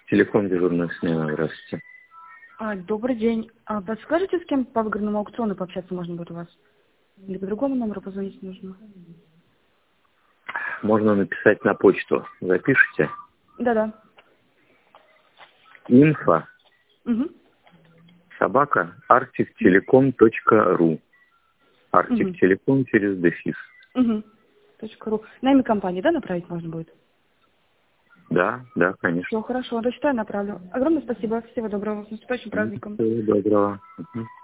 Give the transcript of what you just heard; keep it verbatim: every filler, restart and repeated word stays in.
Телефон дежурная смена, здравствуйте. А, добрый день. А подскажете, с кем по выгодному аукциону пообщаться можно будет у вас? Или по другому номеру позвонить нужно? Можно написать на почту. Запишите. Да-да. Инфо. Угу. Собака. artivtelecom точка ру. Artivtelecom через дефис. Угу. .ру. На имя компании, да, направить можно будет? Да, да, конечно. Все, хорошо. Дочитаю, направлю. Огромное спасибо. Всего доброго. С наступающим праздником. Всего доброго. Угу.